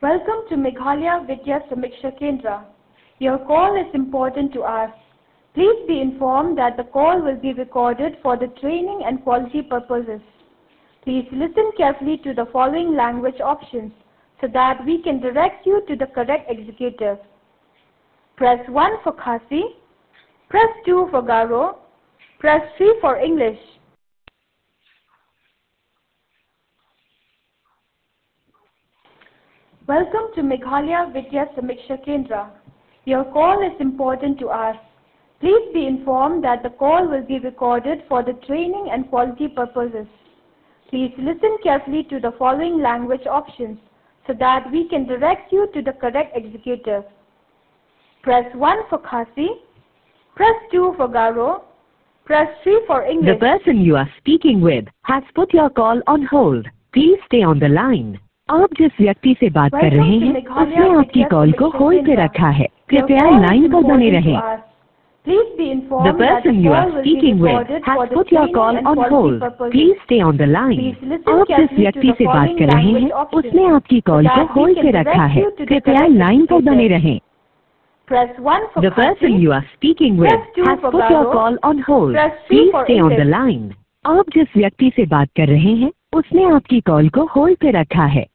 Welcome to Meghalaya Vidya Samiksha Kendra. Your call is important to us. Please be informed that the call will be recorded for the training and quality purposes. Please listen carefully to the following language options so that we can direct you to the correct executive. Press 1 for Khasi, press 2 for Garo, press 3 for English. Welcome to Meghalaya Vidya Samiksha Kendra. Your call is important to us. Please be informed that the call will be recorded for the training and quality purposes. Please listen carefully to the following language options so that we can direct you to the correct executive. Press 1 for Khasi, press 2 for Garo, press 3 for English. The person you are speaking with has put your call on hold. Please stay on the line. आप जिस व्यक्ति से बात कर रहे हैं उसने आपकी कॉल को होल्ड पे रखा है। कृपया लाइन पर बने रहें। The person you are speaking with has put your call on hold. Please stay on the line. आप जिस व्यक्ति से बात कर रहे हैं उसने आपकी कॉल को होल्ड पे रखा है। कृपया लाइन पर बने रहें। The person you are speaking with has put your call on hold. Please stay on the line. आप जिस व्यक्ति से बात कर रहे हैं उसने आपकी कॉल को होल्ड पे रखा है।